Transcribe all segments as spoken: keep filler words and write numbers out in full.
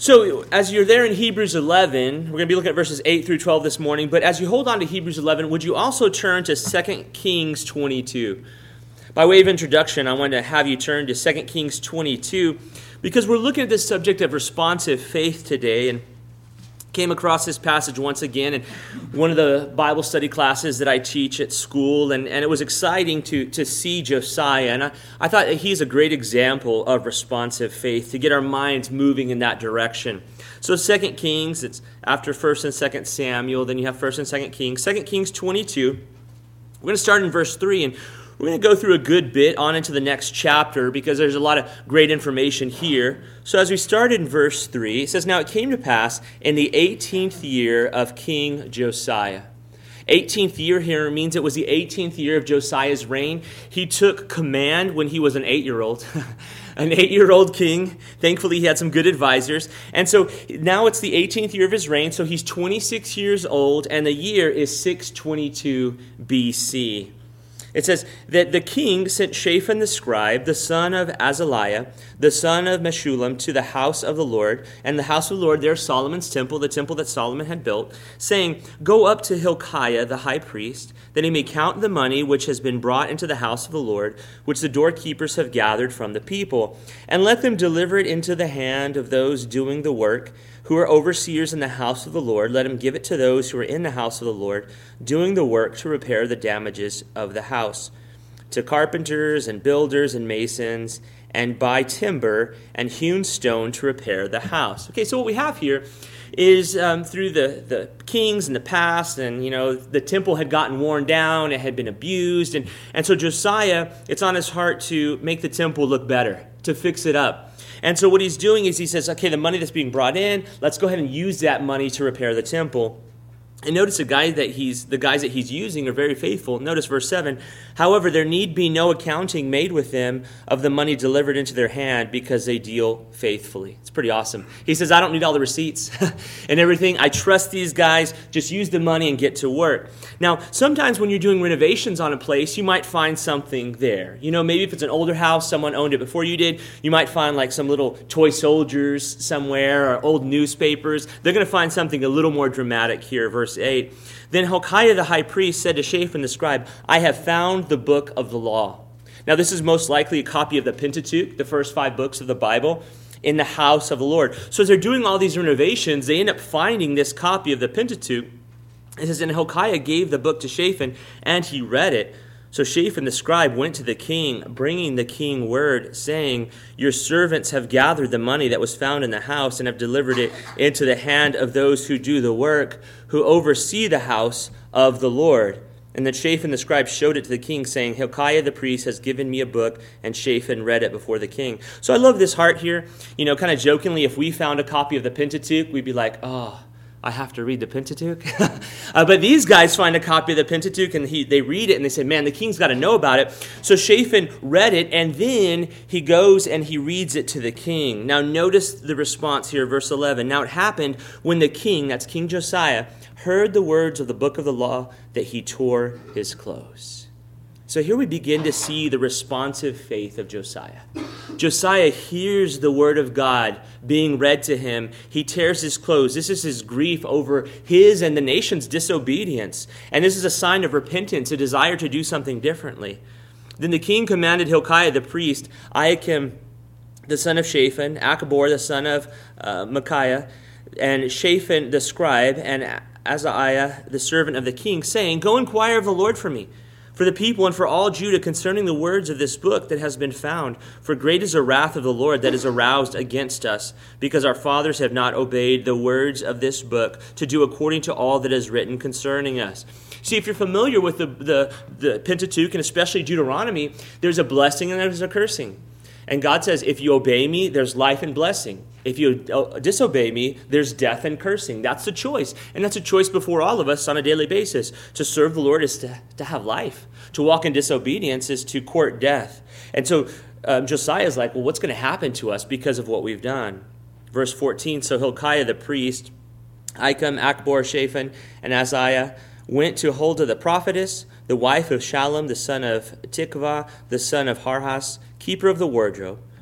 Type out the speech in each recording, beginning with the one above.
So as you're there in Hebrews eleven, we're going to be looking at verses eight through twelve this morning, but as you hold on to Hebrews eleven, would you also turn to Second Kings twenty-two? By way of introduction, I wanted to have you turn to Second Kings twenty-two because we're looking at this subject of responsive faith today, and came across this passage once again in one of the Bible study classes that I teach at school, and, and it was exciting to, to see Josiah, and I, I thought that he's a great example of responsive faith, to get our minds moving in that direction. So Second Kings, it's after First and Second Samuel, then you have First and Second Kings. Second Kings twenty-two, we're going to start in verse three, and we're going to go through a good bit on into the next chapter because there's a lot of great information here. So as we started in verse three, it says, "Now it came to pass in the eighteenth year of King Josiah." eighteenth year here means it was the eighteenth year of Josiah's reign. He took command when he was an eight-year-old. An eight-year-old king. Thankfully, he had some good advisors. And so now it's the eighteenth year of his reign. So he's twenty-six years old, and the year is six twenty-two B C. It says that the king sent Shaphan the scribe, the son of Azaliah, the son of Meshullam, to the house of the Lord. And the house of the Lord, there's Solomon's temple, the temple that Solomon had built, saying, "Go up to Hilkiah the high priest, that he may count the money which has been brought into the house of the Lord, which the doorkeepers have gathered from the people. And let them deliver it into the hand of those doing the work, who are overseers in the house of the Lord. Let him give it to those who are in the house of the Lord, doing the work to repair the damages of the house, to carpenters and builders and masons, and buy timber and hewn stone to repair the house." Okay, so what we have here is um, through the, the kings in the past, and, you know, the temple had gotten worn down, it had been abused, and, and so Josiah, it's on his heart to make the temple look better, to fix it up. And so what he's doing is he says, okay, the money that's being brought in, let's go ahead and use that money to repair the temple. And notice the guy that he's the guys that he's using are very faithful. Notice verse seven. "However, there need be no accounting made with them of the money delivered into their hand, because they deal faithfully." It's pretty awesome. He says, I don't need all the receipts and everything. I trust these guys. Just use the money and get to work. Now, sometimes when you're doing renovations on a place, you might find something there. You know, maybe if it's an older house, someone owned it before you did, you might find like some little toy soldiers somewhere or old newspapers. They're going to find something a little more dramatic here, verse eight. "Then Hilkiah the high priest said to Shaphan the scribe, I have found the book of the law." Now this is most likely a copy of the Pentateuch, the first five books of the Bible, in the house of the Lord. So as they're doing all these renovations, they end up finding this copy of the Pentateuch. It says, "And Hilkiah gave the book to Shaphan, and he read it. So Shaphan the scribe went to the king, bringing the king word, saying, Your servants have gathered the money that was found in the house, and have delivered it into the hand of those who do the work, who oversee the house of the Lord." And then Shaphan the scribe showed it to the king, saying, "Hilkiah the priest has given me a book," and Shaphan read it before the king. So I love this heart here. You know, kind of jokingly, if we found a copy of the Pentateuch, we'd be like, oh, I have to read the Pentateuch. uh, but these guys find a copy of the Pentateuch, and he, they read it, and they say, man, the king's got to know about it. So Shaphan read it, and then he goes and he reads it to the king. Now notice the response here, verse eleven. "Now it happened when the king," that's King Josiah, "heard the words of the book of the law, that he tore his clothes." So here we begin to see the responsive faith of Josiah. Josiah hears the word of God being read to him. He tears his clothes. This is his grief over his and the nation's disobedience. And this is a sign of repentance, a desire to do something differently. Then the king commanded Hilkiah the priest, Ahikam the son of Shaphan, Achbor the son of uh, Micaiah, and Shaphan the scribe, and Azariah the servant of the king, saying, "Go inquire of the Lord for me, for the people and for all Judah, concerning the words of this book that has been found. For great is the wrath of the Lord that is aroused against us, because our fathers have not obeyed the words of this book to do according to all that is written concerning us." See, if you're familiar with the, the, the Pentateuch, and especially Deuteronomy, there's a blessing and there's a cursing. And God says, if you obey me, there's life and blessing. If you disobey me, there's death and cursing. That's the choice. And that's a choice before all of us on a daily basis. To serve the Lord is to, to have life. To walk in disobedience is to court death. And so um, Josiah is like, well, what's going to happen to us because of what we've done? Verse fourteen, "So Hilkiah the priest, Ahikam, Achbor, Shaphan, and Azariah went to Huldah the prophetess, the wife of Shallum, the son of Tikvah, the son of Harhas, keeper of the wardrobe,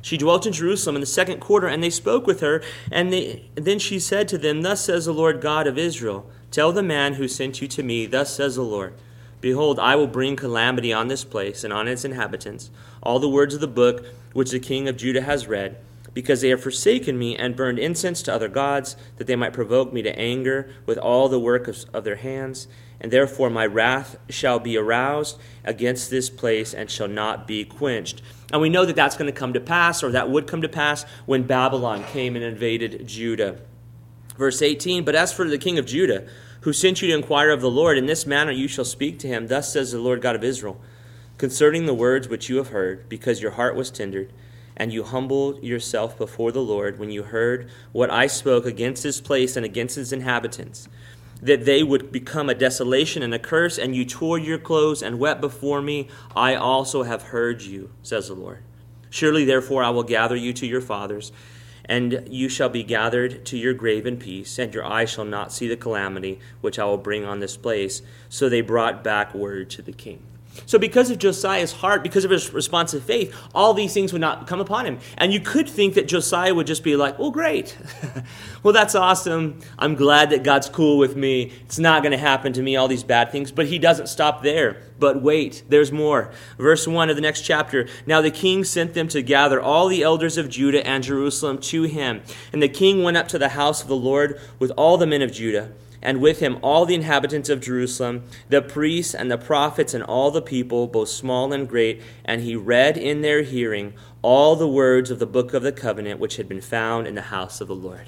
She dwelt in Jerusalem in the second quarter, and they spoke with her. And they, then she said to them, Thus says the Lord God of Israel, Tell the man who sent you to me, Thus says the Lord, Behold, I will bring calamity on this place and on its inhabitants, all the words of the book which the king of Judah has read, because they have forsaken me and burned incense to other gods, that they might provoke me to anger with all the work of, of their hands. And therefore my wrath shall be aroused against this place and shall not be quenched. And we know that that's going to come to pass, or that would come to pass, when Babylon came and invaded Judah. Verse eighteen, But as for the king of Judah, who sent you to inquire of the Lord, in this manner you shall speak to him, Thus says the Lord God of Israel, concerning the words which you have heard, because your heart was tendered, and you humbled yourself before the Lord when you heard what I spoke against this place and against its inhabitants, that they would become a desolation and a curse, and you tore your clothes and wept before me, I also have heard you, says the Lord. Surely therefore I will gather you to your fathers, and you shall be gathered to your grave in peace, and your eyes shall not see the calamity which I will bring on this place. So they brought back word to the king. So because of Josiah's heart, because of his responsive faith, all these things would not come upon him. And you could think that Josiah would just be like, oh, great. Well, that's awesome. I'm glad that God's cool with me. It's not going to happen to me, all these bad things. But he doesn't stop there. But wait, there's more. Verse one of the next chapter. Now the king sent them to gather all the elders of Judah and Jerusalem to him. And the king went up to the house of the Lord with all the men of Judah, and with him all the inhabitants of Jerusalem, the priests and the prophets and all the people, both small and great. And he read in their hearing all the words of the book of the covenant which had been found in the house of the Lord.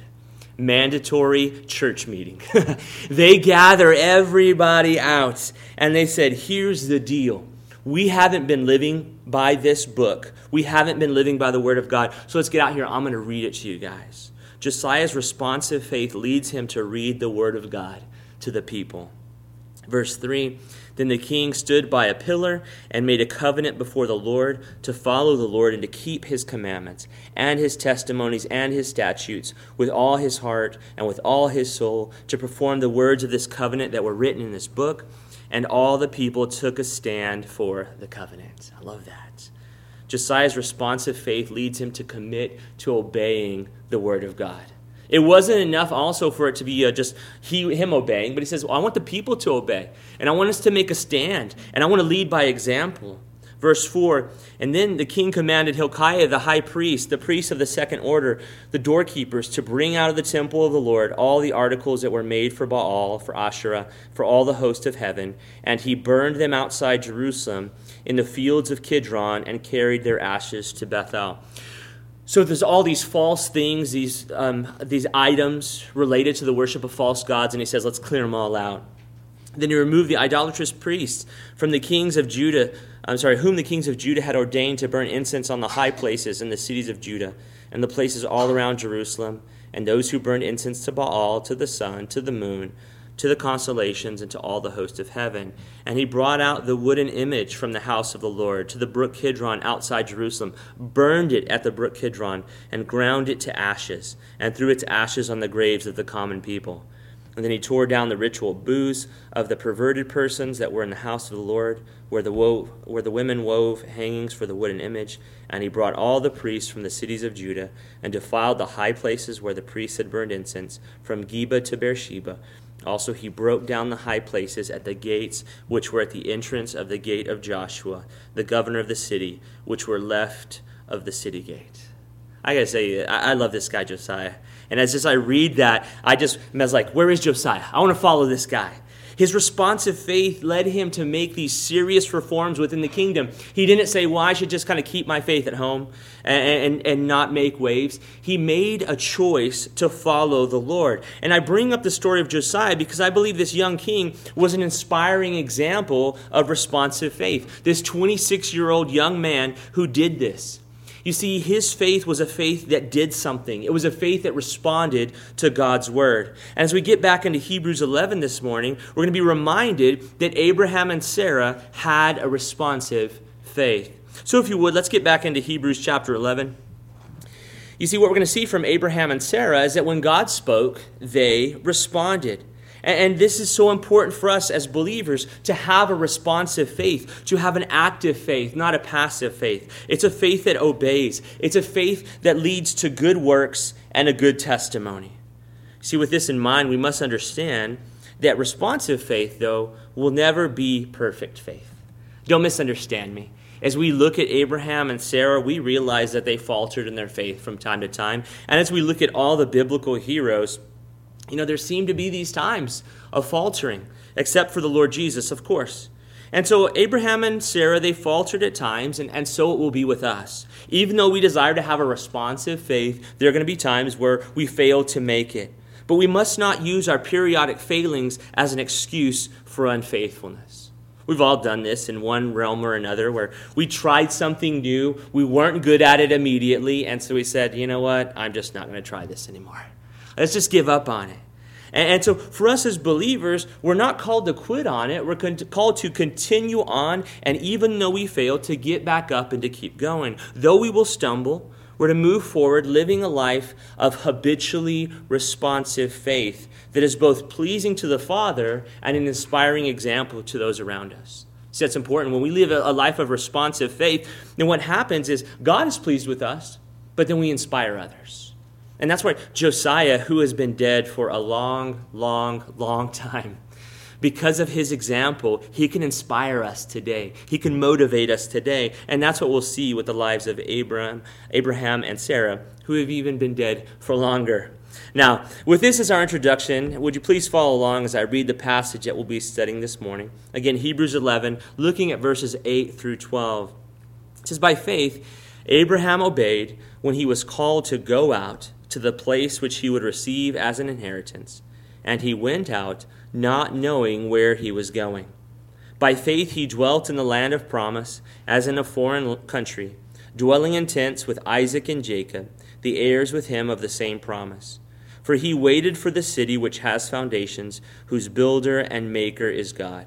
Mandatory church meeting. They gather everybody out, and they said, here's the deal. We haven't been living by this book. We haven't been living by the word of God. So let's get out here. I'm going to read it to you guys. Josiah's responsive faith leads him to read the word of God to the people. Verse three, Then the king stood by a pillar and made a covenant before the Lord to follow the Lord and to keep his commandments and his testimonies and his statutes with all his heart and with all his soul, to perform the words of this covenant that were written in this book. And all the people took a stand for the covenant. I love that. Josiah's responsive faith leads him to commit to obeying the word of God. It wasn't enough also for it to be uh, just he, him obeying, but he says, well, I want the people to obey, and I want us to make a stand, and I want to lead by example. Verse four, And then the king commanded Hilkiah the high priest, the priest of the second order, the doorkeepers, to bring out of the temple of the Lord all the articles that were made for Baal, for Asherah, for all the host of heaven. And he burned them outside Jerusalem in the fields of Kidron and carried their ashes to Bethel. So there's all these false things, these um, these items related to the worship of false gods, and he says, let's clear them all out. Then he removed the idolatrous priests from the kings of Judah, I'm sorry, whom the kings of Judah had ordained to burn incense on the high places in the cities of Judah, and the places all around Jerusalem, and those who burned incense to Baal, to the sun, to the moon, to the constellations, and to all the host of heaven. And he brought out the wooden image from the house of the Lord to the brook Kidron outside Jerusalem, burned it at the brook Kidron, and ground it to ashes, and threw its ashes on the graves of the common people. And then he tore down the ritual booths of the perverted persons that were in the house of the Lord, where the wove, where the women wove hangings for the wooden image. And he brought all the priests from the cities of Judah, and defiled the high places where the priests had burned incense, from Geba to Beersheba. Also he broke down the high places at the gates which were at the entrance of the gate of Joshua, the governor of the city, which were left of the city gate. I gotta say, I, I love this guy Josiah. And as just I read that, I just I was like, where is Josiah? I want to follow this guy. His responsive faith led him to make these serious reforms within the kingdom. He didn't say, well, I should just kind of keep my faith at home and, and, and not make waves. He made a choice to follow the Lord. And I bring up the story of Josiah because I believe this young king was an inspiring example of responsive faith. This twenty-six-year-old young man who did this. You see, his faith was a faith that did something. It was a faith that responded to God's word. And as we get back into Hebrews eleven this morning, we're going to be reminded that Abraham and Sarah had a responsive faith. So if you would, let's get back into Hebrews chapter eleven. You see, what we're going to see from Abraham and Sarah is that when God spoke, they responded. And this is so important for us as believers to have a responsive faith, to have an active faith, not a passive faith. It's a faith that obeys. It's a faith that leads to good works and a good testimony. See, with this in mind, we must understand that responsive faith, though, will never be perfect faith. Don't misunderstand me. As we look at Abraham and Sarah, we realize that they faltered in their faith from time to time. And as we look at all the biblical heroes, you know, there seem to be these times of faltering, except for the Lord Jesus, of course. And so Abraham and Sarah, they faltered at times, and, and so it will be with us. Even though we desire to have a responsive faith, there are going to be times where we fail to make it. But we must not use our periodic failings as an excuse for unfaithfulness. We've all done this in one realm or another, where we tried something new, we weren't good at it immediately, and so we said, you know what, I'm just not going to try this anymore. Let's just give up on it. And, and so for us as believers, we're not called to quit on it. We're con- called to continue on, and even though we fail, to get back up and to keep going. Though we will stumble, we're to move forward living a life of habitually responsive faith that is both pleasing to the Father and an inspiring example to those around us. See, that's important. When we live a life of responsive faith, then what happens is God is pleased with us, but then we inspire others. And that's why Josiah, who has been dead for a long, long, long time, because of his example, he can inspire us today. He can motivate us today. And that's what we'll see with the lives of Abraham, Abraham and Sarah, who have even been dead for longer. Now, with this as our introduction, would you please follow along as I read the passage that we'll be studying this morning? Again, Hebrews eleven, looking at verses eight through twelve. It says, "By faith, Abraham obeyed when he was called to go out to the place which he would receive as an inheritance. And he went out, not knowing where he was going. By faith he dwelt in the land of promise, as in a foreign country, dwelling in tents with Isaac and Jacob, the heirs with him of the same promise. For he waited for the city which has foundations, whose builder and maker is God.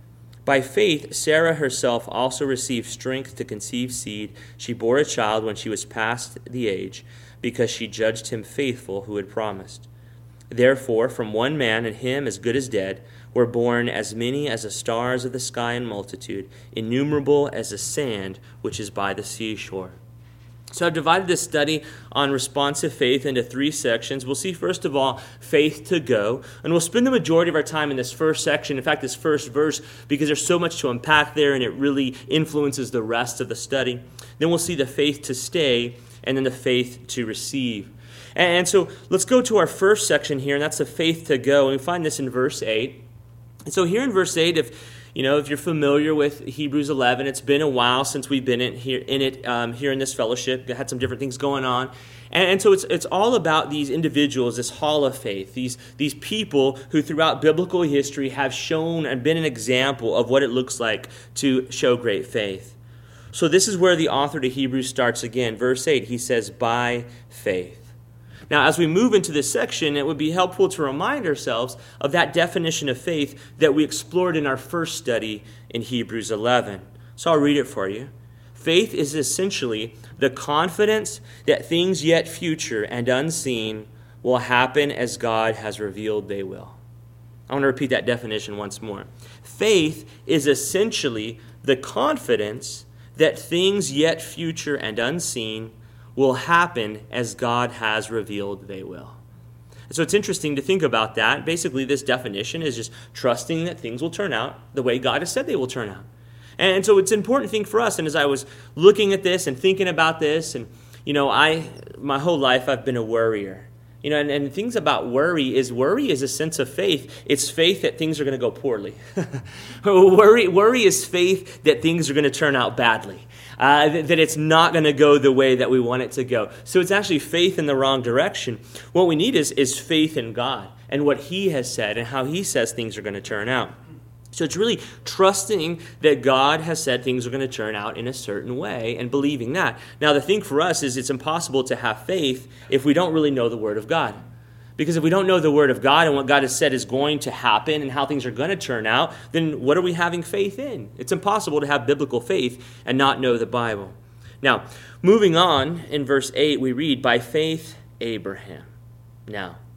By faith Sarah herself also received strength to conceive seed. She bore a child when she was past the age, because she judged him faithful who had promised. Therefore, from one man, and him as good as dead, were born as many as the stars of the sky in multitude, innumerable as the sand which is by the seashore." So I've divided this study on responsive faith into three sections. We'll see, first of all, faith to go. And we'll spend the majority of our time in this first section, in fact, this first verse, because there's so much to unpack there, and it really influences the rest of the study. Then we'll see the faith to stay, and then the faith to receive. And so let's go to our first section here, and that's the faith to go. And we find this in verse eight. And so here in verse eight, if you know, if you're familiar with Hebrews eleven, it's been a while since we've been in here in it um, here in this fellowship. We had some different things going on, and, and so it's it's all about these individuals, this hall of faith, these these people who throughout biblical history have shown and been an example of what it looks like to show great faith. So this is where the author to Hebrews starts again. Verse eight, he says, "By faith." Now, as we move into this section, it would be helpful to remind ourselves of that definition of faith that we explored in our first study in Hebrews eleven. So I'll read it for you. Faith is essentially the confidence that things yet future and unseen will happen as God has revealed they will. I want to repeat that definition once more. Faith is essentially the confidence that things yet future and unseen will happen as God has revealed they will. So it's interesting to think about that. Basically, this definition is just trusting that things will turn out the way God has said they will turn out. And so it's an important thing for us. And as I was looking at this and thinking about this, and, you know, I, my whole life I've been a worrier. You know, and, and things about worry is worry is a sense of faith. It's faith that things are going to go poorly. worry, worry is faith that things are going to turn out badly. Uh, that, that it's not going to go the way that we want it to go. So it's actually faith in the wrong direction. What we need is, is faith in God and what He has said and how He says things are going to turn out. So it's really trusting that God has said things are going to turn out in a certain way and believing that. Now, the thing for us is it's impossible to have faith if we don't really know the Word of God. Because if we don't know the Word of God and what God has said is going to happen and how things are going to turn out, then what are we having faith in? It's impossible to have biblical faith and not know the Bible. Now, moving on, in verse eight, we read, "By faith, Abraham." Now,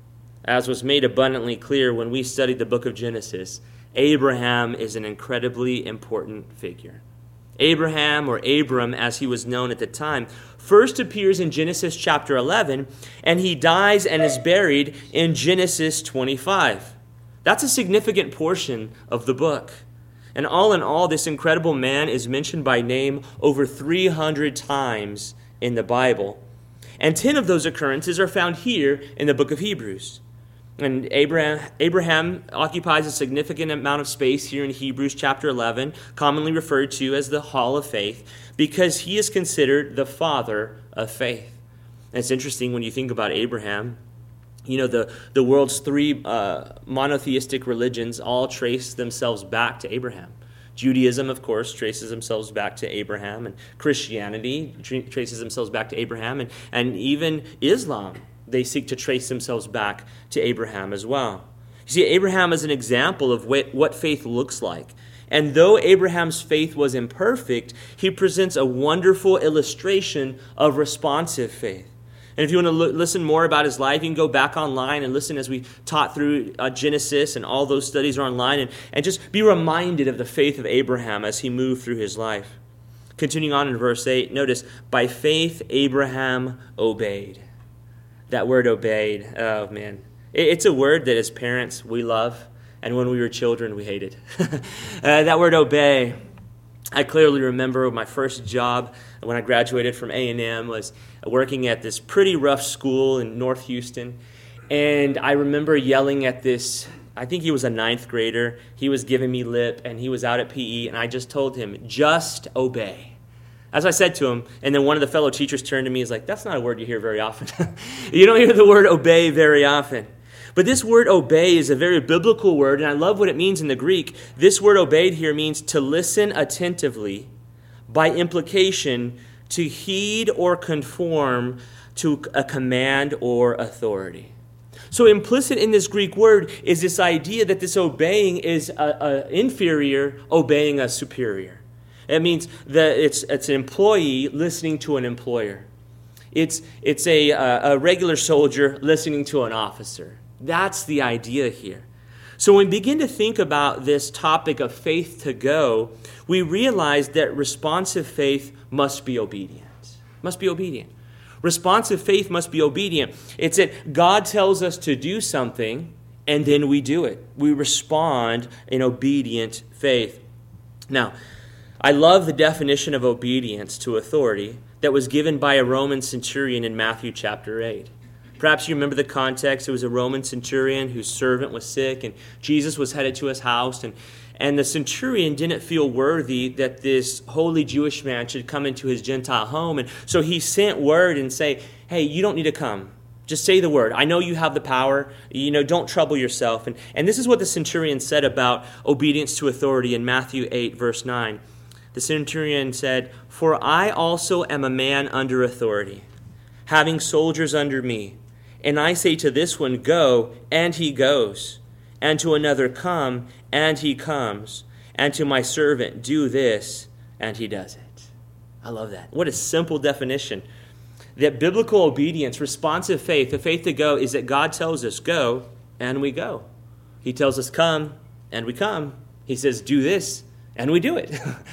As was made abundantly clear when we studied the book of Genesis, Abraham is an incredibly important figure. Abraham, or Abram as he was known at the time, first appears in Genesis chapter eleven, and he dies and is buried in Genesis twenty-five. That's a significant portion of the book. And all in all, this incredible man is mentioned by name over three hundred times in the Bible. And ten of those occurrences are found here in the book of Hebrews. And Abraham, Abraham occupies a significant amount of space here in Hebrews chapter eleven, commonly referred to as the Hall of Faith, because he is considered the father of faith. And it's interesting when you think about Abraham. You know, the, the world's three uh, monotheistic religions all trace themselves back to Abraham. Judaism, of course, traces themselves back to Abraham, and Christianity tra- traces themselves back to Abraham, and, and even Islam, they seek to trace themselves back to Abraham as well. You see, Abraham is an example of what, what faith looks like. And though Abraham's faith was imperfect, he presents a wonderful illustration of responsive faith. And if you want to l- listen more about his life, you can go back online and listen as we taught through uh, Genesis, and all those studies are online, and, and just be reminded of the faith of Abraham as he moved through his life. Continuing on in verse eight, notice, by faith Abraham obeyed. That word obeyed, oh man. It, it's a word that as parents we love, and when we were children we hated. uh, that word obey. I clearly remember my first job when I graduated from A and M was working at this pretty rough school in North Houston. And I remember yelling at this, I think he was a ninth grader. He was giving me lip, and he was out at P E, and I just told him, just obey. As I said to him, and then one of the fellow teachers turned to me and was like, that's not a word you hear very often. You don't hear the word obey very often. But this word obey is a very biblical word, and I love what it means in the Greek. This word obeyed here means to listen attentively, by implication, to heed or conform to a command or authority. So implicit in this Greek word is this idea that this obeying is an inferior obeying a superior. It means that it's, it's an employee listening to an employer. It's, it's a, a regular soldier listening to an officer. That's the idea here. So when we begin to think about this topic of faith to go, we realize that responsive faith must be obedient. Must be obedient. Responsive faith must be obedient. It's that God tells us to do something, and then we do it. We respond in obedient faith. Now, I love the definition of obedience to authority that was given by a Roman centurion in Matthew chapter eight. Perhaps you remember the context. It was a Roman centurion whose servant was sick, and Jesus was headed to his house, and, and the centurion didn't feel worthy that this holy Jewish man should come into his Gentile home, and so he sent word and say, hey, you don't need to come. Just say the word. I know you have the power. You know, don't trouble yourself. And, and this is what the centurion said about obedience to authority in Matthew eight, verse nine. The centurion said, for I also am a man under authority, having soldiers under me. And I say to this one, go, and he goes. And to another, come, and he comes. And to my servant, do this, and he does it. I love that. What a simple definition. That biblical obedience, responsive faith, the faith to go, is that God tells us, go, and we go. He tells us, come, and we come. He says, do this, and we do it.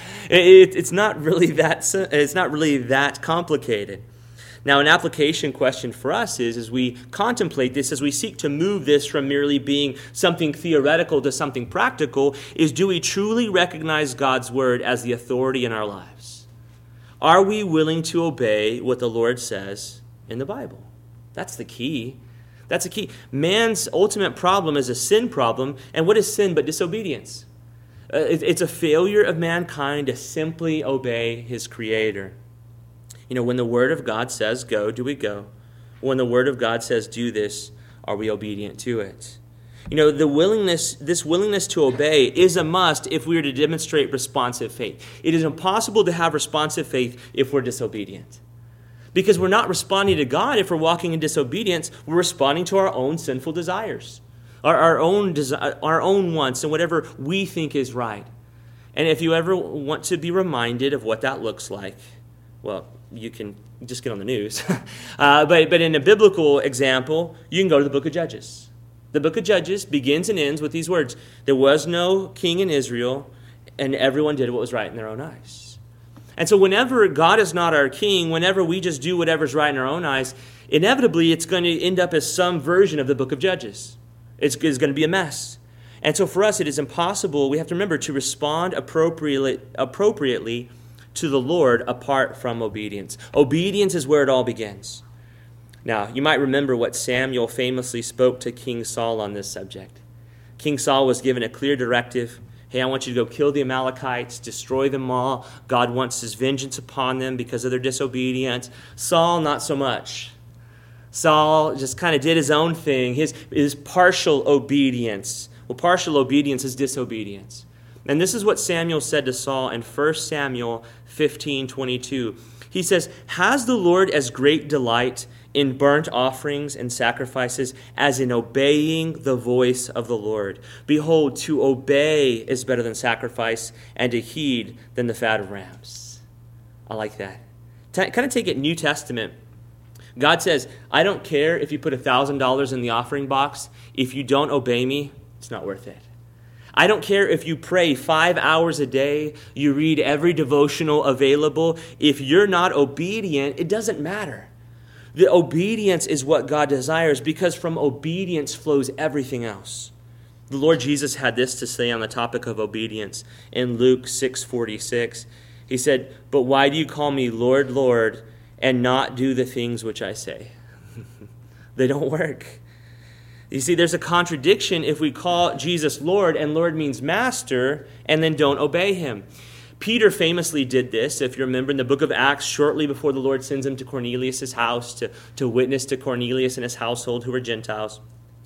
it it's not really that. It's not really that complicated. Now, an application question for us is, as we contemplate this, as we seek to move this from merely being something theoretical to something practical, is do we truly recognize God's word as the authority in our lives? Are we willing to obey what the Lord says in the Bible? That's the key. That's the key. Man's ultimate problem is a sin problem, and what is sin but disobedience? Uh, it, it's a failure of mankind to simply obey his Creator. You know, when the Word of God says go, do we go? When the Word of God says do this, are we obedient to it? You know, the willingness, this willingness to obey is a must if we are to demonstrate responsive faith. It is impossible to have responsive faith if we're disobedient. Because we're not responding to God if we're walking in disobedience. We're responding to our own sinful desires, our, our own desi- our own wants, and whatever we think is right. And if you ever want to be reminded of what that looks like, well, you can just get on the news. uh, but, but in a biblical example, you can go to the book of Judges. The book of Judges begins and ends with these words. There was no king in Israel, and everyone did what was right in their own eyes. And so whenever God is not our king, whenever we just do whatever's right in our own eyes, inevitably it's going to end up as some version of the book of Judges. It's, it's going to be a mess. And so for us, it is impossible, we have to remember, to respond appropriately, appropriately to the Lord apart from obedience. Obedience is where it all begins. Now, you might remember what Samuel famously spoke to King Saul on this subject. King Saul was given a clear directive. Hey, I want you to go kill the Amalekites, destroy them all. God wants his vengeance upon them because of their disobedience. Saul, not so much. Saul just kind of did his own thing, his, his partial obedience. Well, partial obedience is disobedience. And this is what Samuel said to Saul in First Samuel fifteen twenty-two. He says, has the Lord as great delight in burnt offerings and sacrifices as in obeying the voice of the Lord? Behold, to obey is better than sacrifice, and to heed than the fat of rams. I like that. T- kind of take it New Testament. God says, I don't care if you put one thousand dollars in the offering box. If you don't obey me, it's not worth it. I don't care if you pray five hours a day, you read every devotional available. If you're not obedient, it doesn't matter. The obedience is what God desires, because from obedience flows everything else. The Lord Jesus had this to say on the topic of obedience in Luke six forty-six. He said, but why do you call me Lord, Lord, and not do the things which I say? They don't work. You see, there's a contradiction if we call Jesus Lord, and Lord means master, and then don't obey him. Peter famously did this, if you remember, in the book of Acts, shortly before the Lord sends him to Cornelius' house to, to witness to Cornelius and his household who were Gentiles.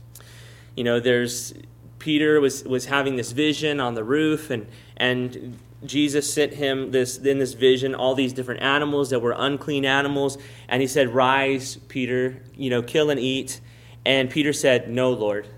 You know, there's Peter was, was having this vision on the roof, and, and Jesus sent him this in this vision all these different animals that were unclean animals, and he said, rise, Peter, you know, kill and eat. And Peter said, no, Lord.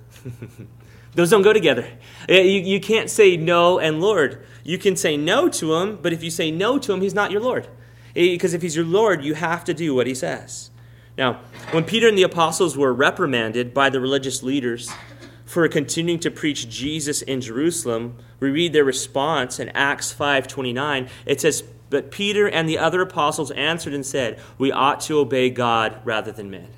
Those don't go together. You, you can't say no and Lord. You can say no to him, but if you say no to him, he's not your Lord. Because if he's your Lord, you have to do what he says. Now, when Peter and the apostles were reprimanded by the religious leaders for continuing to preach Jesus in Jerusalem, we read their response in Acts five twenty-nine. It says, but Peter and the other apostles answered and said, we ought to obey God rather than men.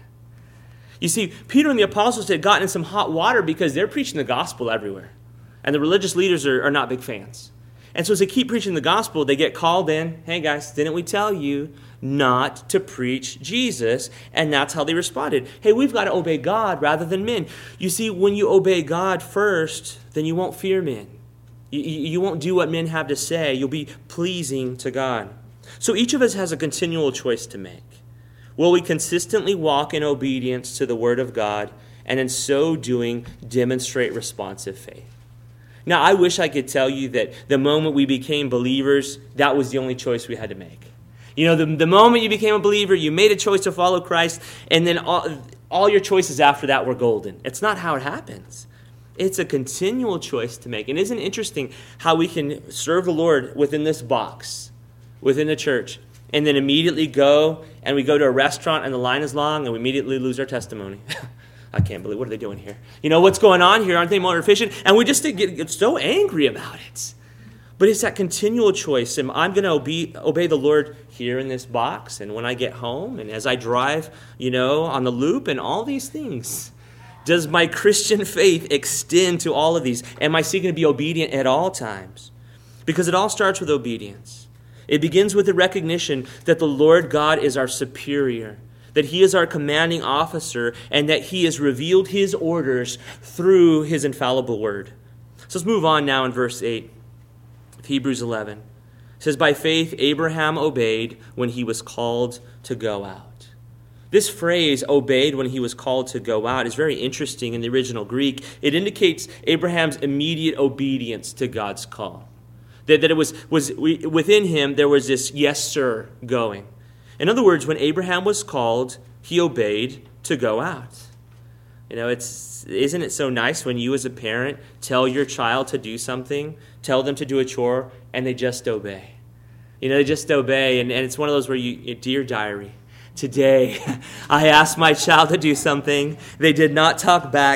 You see, Peter and the apostles had gotten in some hot water because they're preaching the gospel everywhere. And the religious leaders are, are not big fans. And so as they keep preaching the gospel, they get called in. Hey guys, didn't we tell you not to preach Jesus? And that's how they responded. Hey, we've got to obey God rather than men. You see, when you obey God first, then you won't fear men. You, you won't do what men have to say. You'll be pleasing to God. So each of us has a continual choice to make. Will we consistently walk in obedience to the Word of God, and in so doing demonstrate responsive faith? Now, I wish I could tell you that the moment we became believers, that was the only choice we had to make. You know, the, the moment you became a believer, you made a choice to follow Christ, and then all, all your choices after that were golden. It's not how it happens. It's a continual choice to make. And isn't it interesting how we can serve the Lord within this box, within the church, and then immediately go, and we go to a restaurant and the line is long, and we immediately lose our testimony. I can't believe, what are they doing here? You know, what's going on here? Aren't they more efficient? And we just get, get so angry about it. But it's that continual choice. And I'm going to obey, obey the Lord here in this box, and when I get home, and as I drive, you know, on the loop, and all these things. Does my Christian faith extend to all of these? Am I seeking to be obedient at all times? Because it all starts with obedience. It begins with the recognition that the Lord God is our superior, that he is our commanding officer, and that he has revealed his orders through his infallible word. So let's move on now in verse eight of Hebrews eleven. It says, by faith Abraham obeyed when he was called to go out. This phrase, obeyed when he was called to go out, is very interesting in the original Greek. It indicates Abraham's immediate obedience to God's call. That, that it was, was within him, there was this yes, sir, going. In other words, when Abraham was called, he obeyed to go out. You know, it's isn't it so nice when you as a parent tell your child to do something, tell them to do a chore, and they just obey. You know, they just obey, and, and it's one of those where you, dear diary, today I asked my child to do something, they did not talk back,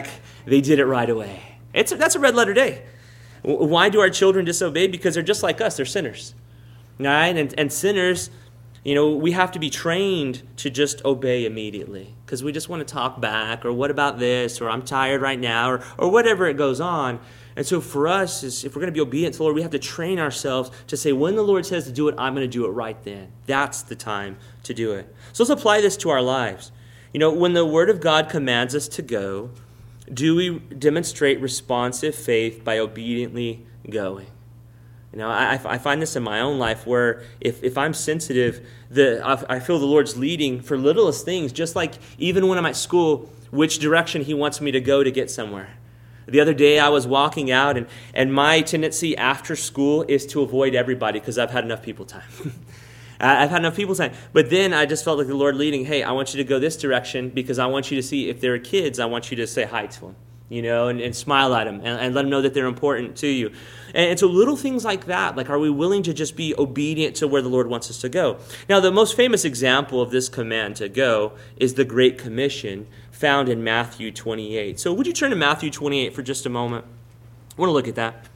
they did it right away. It's a, that's a red letter day. Why do our children disobey? Because they're just like us. They're sinners. All right? And, and sinners, you know, we have to be trained to just obey immediately because we just want to talk back, or what about this, or I'm tired right now, or, or whatever it goes on. And so for us, is if we're going to be obedient to the Lord, we have to train ourselves to say, when the Lord says to do it, I'm going to do it right then. That's the time to do it. So let's apply this to our lives. You know, when the Word of God commands us to go, do we demonstrate responsive faith by obediently going? You know, I, I find this in my own life where if, if I'm sensitive, the I, I feel the Lord's leading for littlest things, just like even when I'm at school, which direction He wants me to go to get somewhere. The other day I was walking out, and, and my tendency after school is to avoid everybody because I've had enough people time. I've had enough people time. But then I just felt like the Lord leading, hey, I want you to go this direction because I want you to see if there are kids, I want you to say hi to them, you know, and, and smile at them and, and let them know that they're important to you. And, and so little things like that, like are we willing to just be obedient to where the Lord wants us to go? Now, the most famous example of this command to go is the Great Commission found in Matthew twenty-eight. So would you turn to Matthew twenty-eight for just a moment? I want to look at that.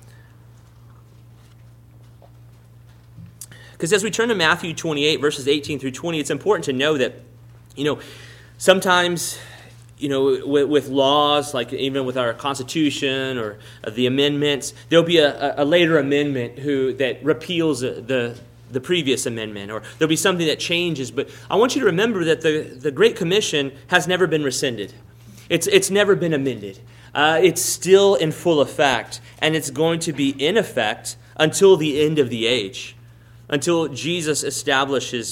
Because as we turn to Matthew twenty-eight, verses eighteen through twenty, it's important to know that, you know, sometimes, you know, with, with laws, like even with our Constitution or uh, the amendments, there'll be a, a later amendment who that repeals the the previous amendment, or there'll be something that changes. But I want you to remember that the, the Great Commission has never been rescinded. It's, it's never been amended. Uh, it's still in full effect, and it's going to be in effect until the end of the age, until Jesus establishes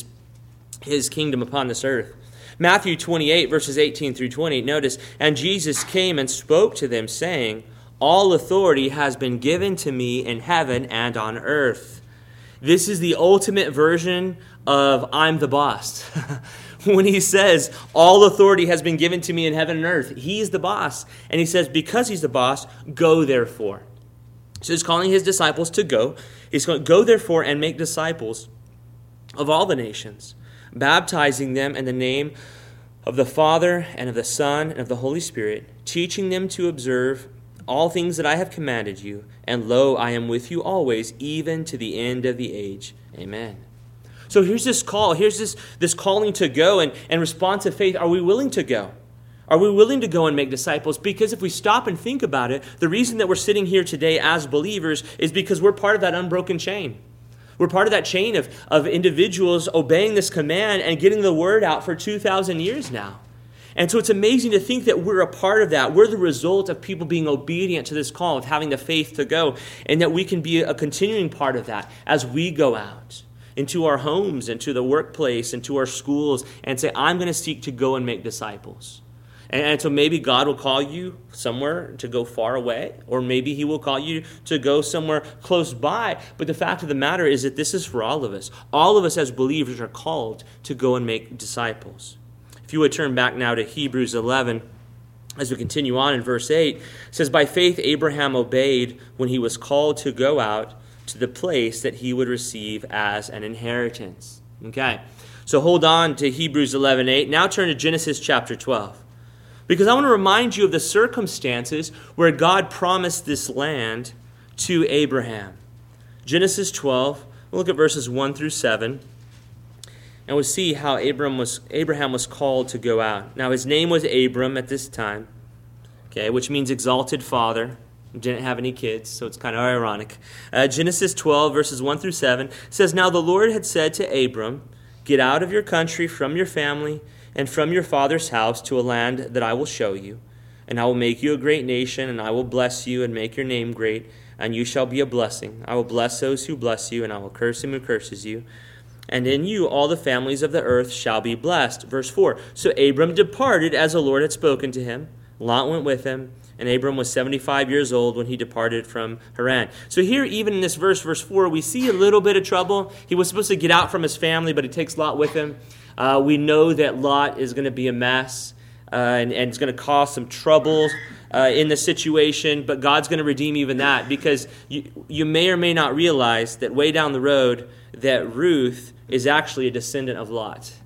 his kingdom upon this earth. Matthew twenty-eight, verses eighteen through twenty, notice, and Jesus came and spoke to them, saying, all authority has been given to me in heaven and on earth. This is the ultimate version of I'm the boss. When he says, all authority has been given to me in heaven and earth, he's the boss. And he says, because he's the boss, go therefore. So he's calling his disciples to go. He's going to go therefore and make disciples of all the nations, baptizing them in the name of the Father and of the Son and of the Holy Spirit, teaching them to observe all things that I have commanded you, and lo, I am with you always, even to the end of the age. Amen. So here's this call, here's this, this calling to go, and, and responsive faith. Are we willing to go? Are we willing to go and make disciples? Because if we stop and think about it, the reason that we're sitting here today as believers is because we're part of that unbroken chain. We're part of that chain of, of individuals obeying this command and getting the word out for two thousand years now. And so it's amazing to think that we're a part of that. We're the result of people being obedient to this call, of having the faith to go, and that we can be a continuing part of that as we go out into our homes, into the workplace, into our schools, and say, I'm going to seek to go and make disciples. And, and so maybe God will call you somewhere to go far away, or maybe he will call you to go somewhere close by. But the fact of the matter is that this is for all of us. All of us as believers are called to go and make disciples. If you would turn back now to Hebrews eleven, as we continue on in verse eight, it says, by faith Abraham obeyed when he was called to go out to the place that he would receive as an inheritance. Okay, so hold on to Hebrews eleven eight. Now turn to Genesis chapter twelve. Because I want to remind you of the circumstances where God promised this land to Abraham. Genesis twelve, we'll look at verses one through seven. And we'll see how Abraham was, Abraham was called to go out. Now, his name was Abram at this time, okay, which means exalted father. He didn't have any kids, so it's kind of ironic. Uh, Genesis twelve, verses one through seven, says, now the Lord had said to Abram, get out of your country, from your family, and from your father's house to a land that I will show you. And I will make you a great nation, and I will bless you and make your name great, and you shall be a blessing. I will bless those who bless you, and I will curse him who curses you. And in you all the families of the earth shall be blessed. Verse four, so Abram departed as the Lord had spoken to him. Lot went with him, and Abram was seventy-five years old when he departed from Haran. So here, even in this verse, verse four, we see a little bit of trouble. He was supposed to get out from his family, but he takes Lot with him. Uh, we know that Lot is going to be a mess, uh, and, and it's going to cause some trouble uh, in the situation, but God's going to redeem even that, because you, you may or may not realize that way down the road that Ruth is actually a descendant of Lot.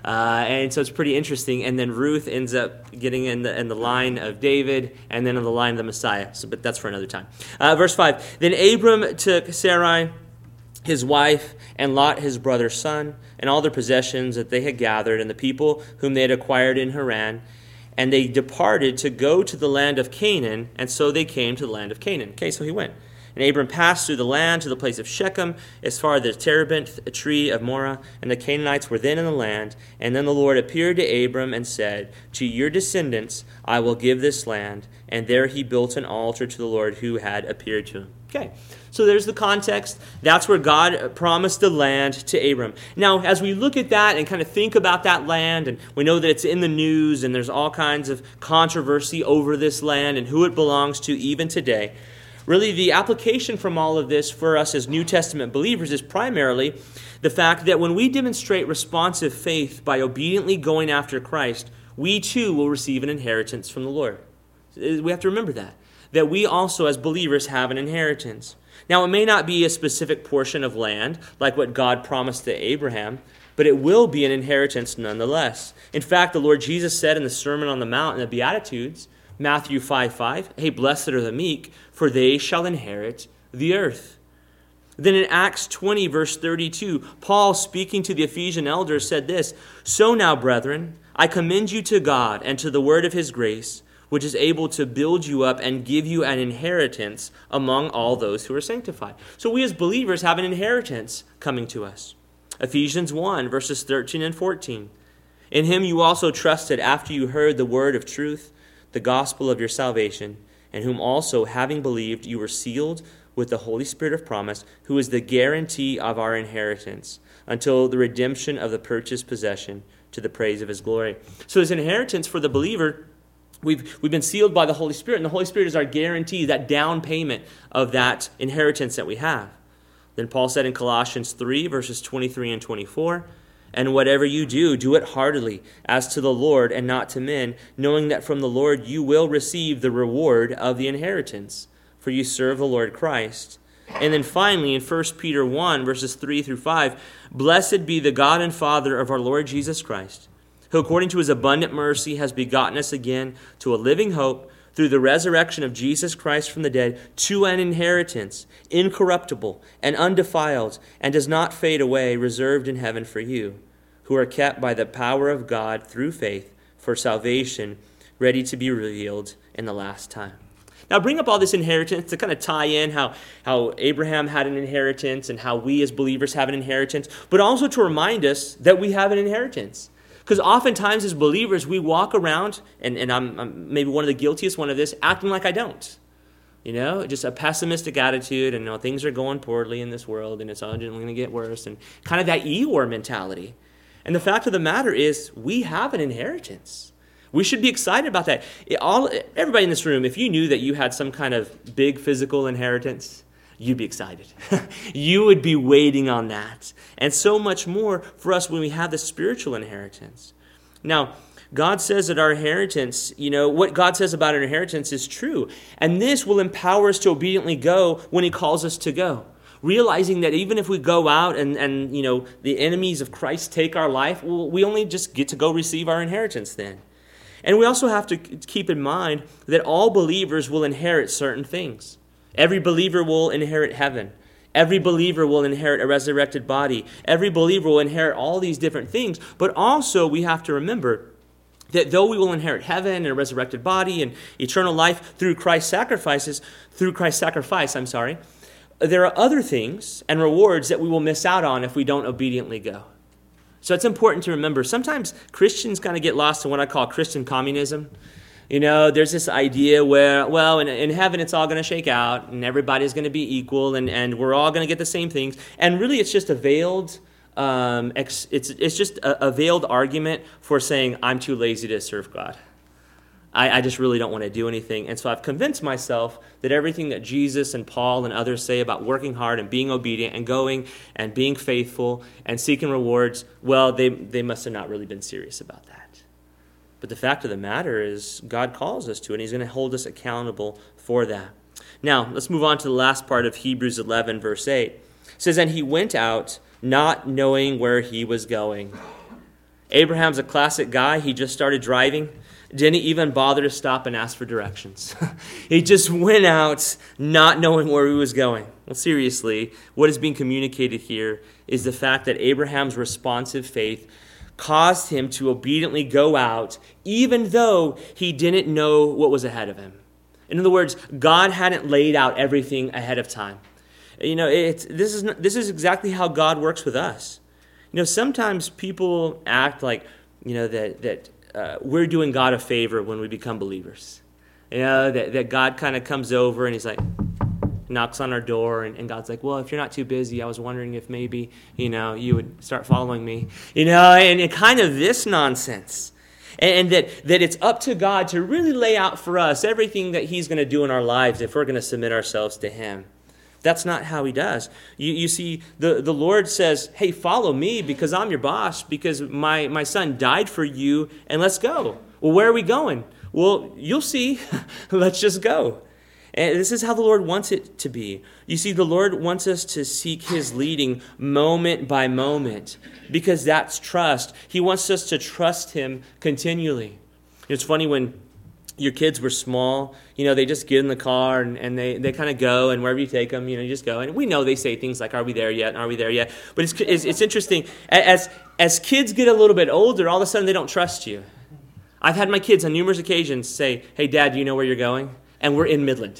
Uh, and so it's pretty interesting. And then Ruth ends up getting in the, in the line of David and then in the line of the Messiah. So, but that's for another time. Uh, verse five, then Abram took Sarai, his wife, and Lot, his brother's son, and all their possessions that they had gathered, and the people whom they had acquired in Haran, and they departed to go to the land of Canaan, and so they came to the land of Canaan. Okay, so he went. And Abram passed through the land to the place of Shechem, as far as the terebinth tree of Moreh, and the Canaanites were then in the land. And then the Lord appeared to Abram and said, to your descendants I will give this land. And there he built an altar to the Lord who had appeared to him. Okay, so there's the context. That's where God promised the land to Abram. Now, as we look at that and kind of think about that land, and we know that it's in the news, and there's all kinds of controversy over this land and who it belongs to even today, really, the application from all of this for us as New Testament believers is primarily the fact that when we demonstrate responsive faith by obediently going after Christ, we too will receive an inheritance from the Lord. We have to remember that, that we also as believers have an inheritance. Now, it may not be a specific portion of land like what God promised to Abraham, but it will be an inheritance nonetheless. In fact, the Lord Jesus said in the Sermon on the Mount in the Beatitudes, Matthew five five, hey, blessed are the meek, for they shall inherit the earth. Then in Acts twenty, verse thirty-two, Paul, speaking to the Ephesian elders, said this, so now, brethren, I commend you to God and to the word of his grace, which is able to build you up and give you an inheritance among all those who are sanctified. So we as believers have an inheritance coming to us. Ephesians one, verses thirteen and fourteen. In him you also trusted after you heard the word of truth, the gospel of your salvation, and whom also, having believed, you were sealed with the Holy Spirit of promise, who is the guarantee of our inheritance, until the redemption of the purchased possession, to the praise of his glory. So as inheritance for the believer, we've, we've been sealed by the Holy Spirit, and the Holy Spirit is our guarantee, that down payment of that inheritance that we have. Then Paul said in Colossians three, verses twenty-three and twenty-four, and whatever you do, do it heartily, as to the Lord and not to men, knowing that from the Lord you will receive the reward of the inheritance, for you serve the Lord Christ. And then finally, in First Peter one, verses three through five, blessed be the God and Father of our Lord Jesus Christ, who according to his abundant mercy has begotten us again to a living hope through the resurrection of Jesus Christ from the dead, to an inheritance, incorruptible and undefiled, and does not fade away, reserved in heaven for you, who are kept by the power of God through faith for salvation, ready to be revealed in the last time. Now, bring up all this inheritance to kind of tie in how, how Abraham had an inheritance and how we as believers have an inheritance, but also to remind us that we have an inheritance. Because oftentimes as believers, we walk around, and, and I'm, I'm maybe one of the guiltiest one of this, acting like I don't. You know, just a pessimistic attitude, and you know, things are going poorly in this world, and it's only going to get worse, and kind of that Eeyore mentality. And the fact of the matter is, we have an inheritance. We should be excited about that. It, all everybody in this room, if you knew that you had some kind of big physical inheritance, you'd be excited. You would be waiting on that. And so much more for us when we have the spiritual inheritance. Now, God says that our inheritance, you know, what God says about our inheritance is true. And this will empower us to obediently go when he calls us to go. Realizing that even if we go out and, and you know, the enemies of Christ take our life, well, we only just get to go receive our inheritance then. And we also have to keep in mind that all believers will inherit certain things. Every believer will inherit heaven. Every believer will inherit a resurrected body. Every believer will inherit all these different things. But also we have to remember that though we will inherit heaven and a resurrected body and eternal life through Christ's sacrifices, through Christ's sacrifice, I'm sorry, there are other things and rewards that we will miss out on if we don't obediently go. So it's important to remember, sometimes Christians kind of get lost in what I call Christian communism. You know, there's this idea where, well, in, in heaven it's all going to shake out and everybody's going to be equal and, and we're all going to get the same things. And really it's just a veiled, um, ex, it's it's just a, a veiled argument for saying I'm too lazy to serve God. I, I just really don't want to do anything. And so I've convinced myself that everything that Jesus and Paul and others say about working hard and being obedient and going and being faithful and seeking rewards, well, they, they must have not really been serious about that. But the fact of the matter is God calls us to it, and he's going to hold us accountable for that. Now, let's move on to the last part of Hebrews eleven, verse eight. It says, and he went out not knowing where he was going. Abraham's a classic guy. He just started driving. Didn't even bother to stop and ask for directions. He just went out not knowing where he was going. Well, seriously, what is being communicated here is the fact that Abraham's responsive faith caused him to obediently go out even though he didn't know what was ahead of him. In other words, God hadn't laid out everything ahead of time. You know, it's, this is not, this is exactly how God works with us. You know, sometimes people act like, you know, that that uh, we're doing God a favor when we become believers. You know, that, that God kind of comes over and he's like, knocks on our door, and, and God's like, well, if you're not too busy, I was wondering if maybe, you know, you would start following me. You know, and, and kind of this nonsense. And, and that, that it's up to God to really lay out for us everything that he's going to do in our lives if we're going to submit ourselves to him. That's not how he does. You, you see, the, the Lord says, hey, follow me because I'm your boss, because my, my son died for you, and let's go. Well, where are we going? Well, you'll see. Let's just go. And this is how the Lord wants it to be. You see, the Lord wants us to seek his leading moment by moment because that's trust. He wants us to trust him continually. It's funny when your kids were small, you know, they just get in the car and, and they, they kind of go, and wherever you take them, you know, you just go. And we know they say things like, are we there yet? Are we there yet? But it's, it's, it's interesting. As, as kids get a little bit older, all of a sudden they don't trust you. I've had my kids on numerous occasions say, hey, Dad, do you know where you're going? And we're in Midland.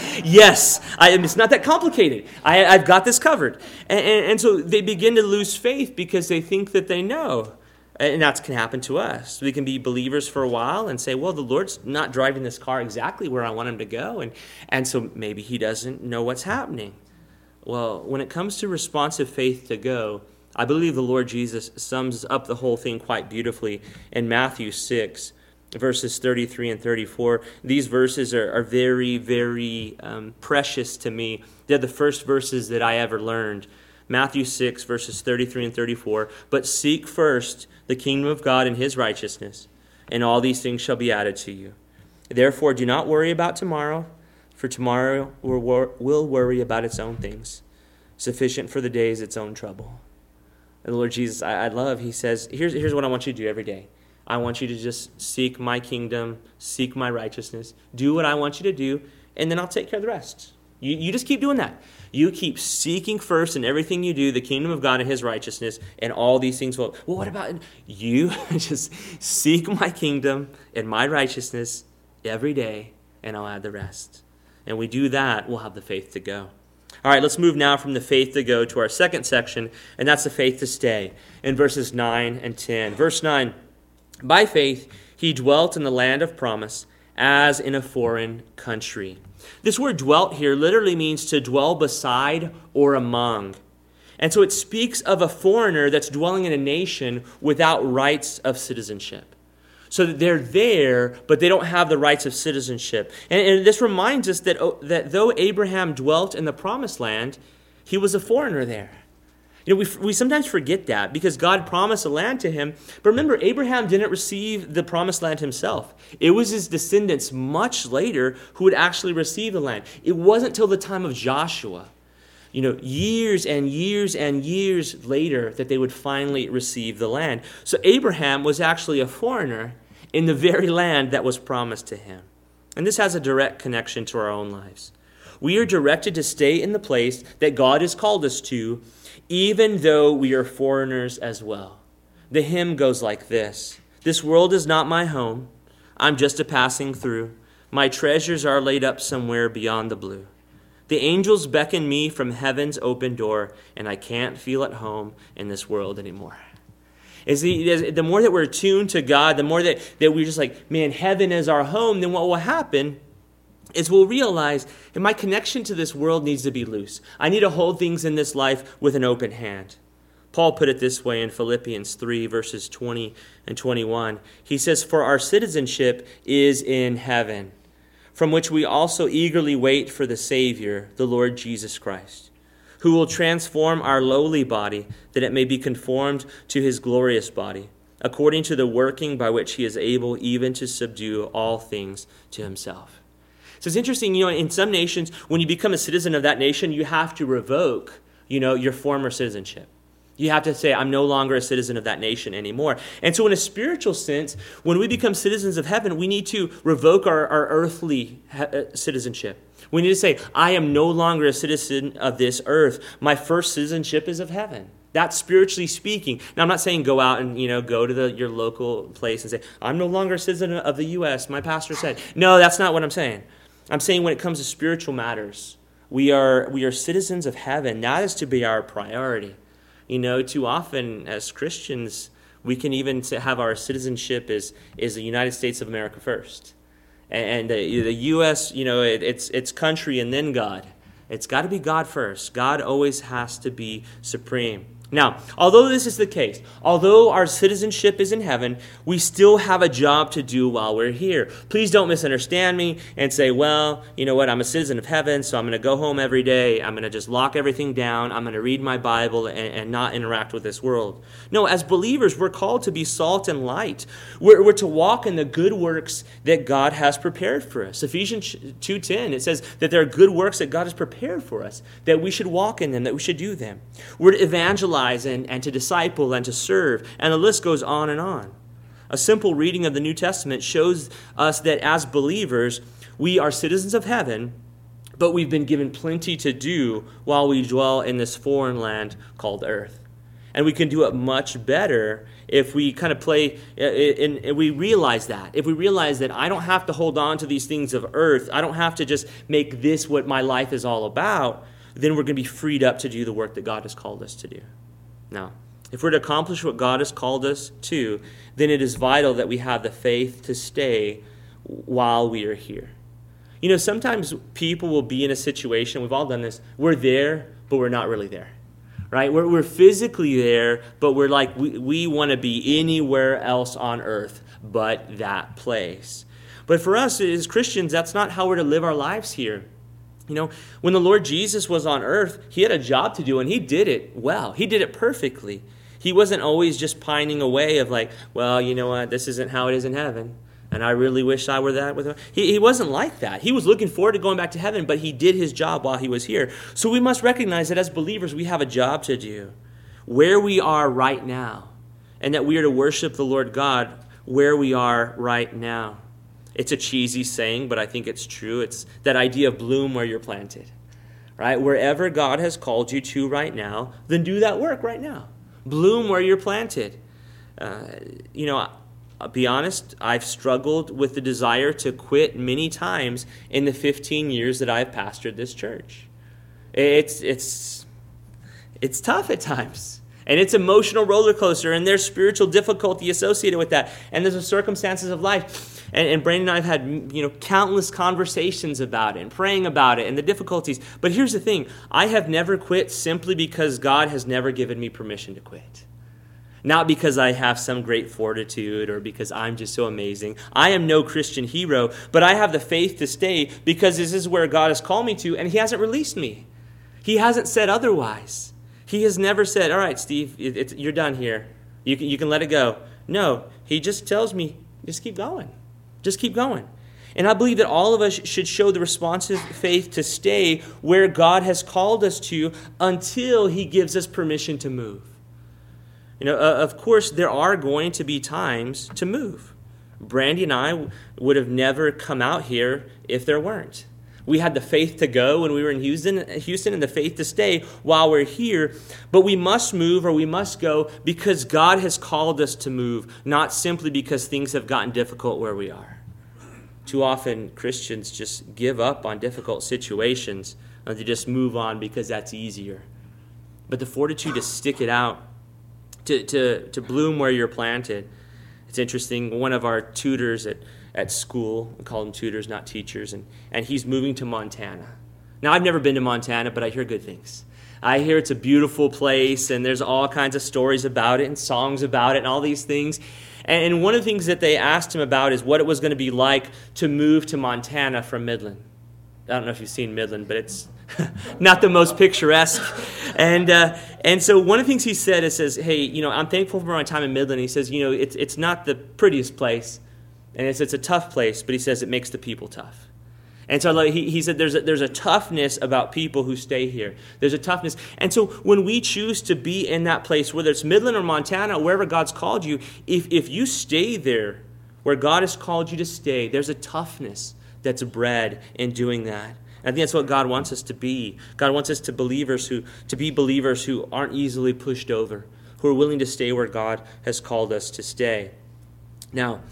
Yes, I, it's not that complicated. I, I've got this covered. And, and, and so they begin to lose faith because they think that they know. And that can happen to us. We can be believers for a while and say, well, the Lord's not driving this car exactly where I want him to go. And, and so maybe he doesn't know what's happening. Well, when it comes to responsive faith to go, I believe the Lord Jesus sums up the whole thing quite beautifully in Matthew six, verses thirty-three and thirty-four. These verses are, are very, very um, precious to me. They're the first verses that I ever learned. Matthew six, verses thirty-three and thirty-four. But seek first the kingdom of God and his righteousness, and all these things shall be added to you. Therefore, do not worry about tomorrow, for tomorrow will worry about its own things. Sufficient for the day is its own trouble. And the Lord Jesus, I, I love, he says, here's, here's what I want you to do every day. I want you to just seek my kingdom, seek my righteousness, do what I want you to do, and then I'll take care of the rest. You, you just keep doing that. You keep seeking first in everything you do the kingdom of God and his righteousness, and all these things will... Well, what about you? Just seek my kingdom and my righteousness every day, and I'll add the rest. And we do that, we'll have the faith to go. All right, let's move now from the faith to go to our second section, and that's the faith to stay, in verses nine and ten. Verse nine, by faith he dwelt in the land of promise, as in a foreign country. This word dwelt here literally means to dwell beside or among. And so it speaks of a foreigner that's dwelling in a nation without rights of citizenship. So that they're there, but they don't have the rights of citizenship. And, and this reminds us that, oh, that though Abraham dwelt in the promised land, he was a foreigner there. You know, we, we sometimes forget that because God promised a land to him. But remember, Abraham didn't receive the promised land himself. It was his descendants much later who would actually receive the land. It wasn't till the time of Joshua, you know, years and years and years later that they would finally receive the land. So Abraham was actually a foreigner in the very land that was promised to him. And this has a direct connection to our own lives. We are directed to stay in the place that God has called us to, even though we are foreigners as well. The hymn goes like this. This world is not my home. I'm just a passing through. My treasures are laid up somewhere beyond the blue. The angels beckon me from heaven's open door, and I can't feel at home in this world anymore. As the, as the more that we're attuned to God, the more that, that we're just like, man, heaven is our home, then what will happen is we'll realize that my connection to this world needs to be loose. I need to hold things in this life with an open hand. Paul put it this way in Philippians three, verses twenty and twenty-one. He says, for our citizenship is in heaven, from which we also eagerly wait for the Savior, the Lord Jesus Christ, who will transform our lowly body, that it may be conformed to his glorious body, according to the working by which he is able even to subdue all things to himself. So it's interesting, you know, in some nations, when you become a citizen of that nation, you have to revoke, you know, your former citizenship. You have to say, I'm no longer a citizen of that nation anymore. And so in a spiritual sense, when we become citizens of heaven, we need to revoke our, our earthly citizenship. We need to say, I am no longer a citizen of this earth. My first citizenship is of heaven. That's spiritually speaking. Now, I'm not saying go out and, you know, go to the, your local place and say, I'm no longer a citizen of the U S My pastor said. No, that's not what I'm saying. I'm saying when it comes to spiritual matters, we are we are citizens of heaven. That is to be our priority. You know, too often as Christians, we can even have our citizenship is is the United States of America first, and the, the U S You know, it, it's it's country and then God. It's got to be God first. God always has to be supreme. Now, although this is the case, although our citizenship is in heaven, we still have a job to do while we're here. Please don't misunderstand me and say, well, you know what, I'm a citizen of heaven, so I'm going to go home every day. I'm going to just lock everything down. I'm going to read my Bible and, and not interact with this world. No, as believers, we're called to be salt and light. We're, we're to walk in the good works that God has prepared for us. Ephesians two ten, it says that there are good works that God has prepared for us, that we should walk in them, that we should do them. We're to evangelize And, and to disciple and to serve. And the list goes on and on. A simple reading of the New Testament shows us that as believers, we are citizens of heaven, but we've been given plenty to do while we dwell in this foreign land called earth. And we can do it much better if we kind of play, and we realize that. If we realize that I don't have to hold on to these things of earth, I don't have to just make this what my life is all about, then we're going to be freed up to do the work that God has called us to do. Now, if we're to accomplish what God has called us to, then it is vital that we have the faith to stay while we are here. You know, sometimes people will be in a situation, we've all done this, we're there, but we're not really there, right? We're, we're physically there, but we're like, we, we want to be anywhere else on earth but that place. But for us as Christians, that's not how we're to live our lives here. You know, when the Lord Jesus was on earth, he had a job to do, and he did it well. He did it perfectly. He wasn't always just pining away of like, well, you know what, this isn't how it is in heaven, and I really wish I were that with him. He, he wasn't like that. He was looking forward to going back to heaven, but he did his job while he was here. So we must recognize that as believers, we have a job to do where we are right now, and that we are to worship the Lord God where we are right now. It's a cheesy saying, but I think it's true. It's that idea of bloom where you're planted, right? Wherever God has called you to right now, then do that work right now. Bloom where you're planted. Uh, you know, I'll be honest, I've struggled with the desire to quit many times in the fifteen years that I've pastored this church. It's it's it's tough at times. And it's emotional roller coaster, and there's spiritual difficulty associated with that. And there's the circumstances of life. And, and Brandon and I have had, you know, countless conversations about it and praying about it and the difficulties. But here's the thing. I have never quit simply because God has never given me permission to quit. Not because I have some great fortitude or because I'm just so amazing. I am no Christian hero, but I have the faith to stay because this is where God has called me to, and he hasn't released me. He hasn't said otherwise. He has never said, all right, Steve, it, it, you're done here. You can, you can let it go. No, he just tells me, just keep going. Just keep going. And I believe that all of us should show the responsive faith to stay where God has called us to until he gives us permission to move. You know, uh, of course, there are going to be times to move. Brandy and I would have never come out here if there weren't. We had the faith to go when we were in Houston, Houston, and the faith to stay while we're here. But we must move or we must go because God has called us to move, not simply because things have gotten difficult where we are. Too often, Christians just give up on difficult situations and they just move on because that's easier. But the fortitude to stick it out, to, to, to bloom where you're planted. It's interesting, one of our tutors at at school, we call them tutors, not teachers, and, and he's moving to Montana. Now, I've never been to Montana, but I hear good things. I hear it's a beautiful place, and there's all kinds of stories about it and songs about it and all these things. And, and one of the things that they asked him about is what it was going to be like to move to Montana from Midland. I don't know if you've seen Midland, but it's not the most picturesque. And uh, and so one of the things he said is, says, hey, you know, I'm thankful for my time in Midland. He says, you know, it's it's not the prettiest place, and it's, it's a tough place, but he says it makes the people tough. And so like, he, he said there's a, there's a toughness about people who stay here. There's a toughness. And so when we choose to be in that place, whether it's Midland or Montana, wherever God's called you, if, if you stay there where God has called you to stay, there's a toughness that's bred in doing that. I think that's what God wants us to be. God wants us to believers who to be believers who aren't easily pushed over, who are willing to stay where God has called us to stay. Now,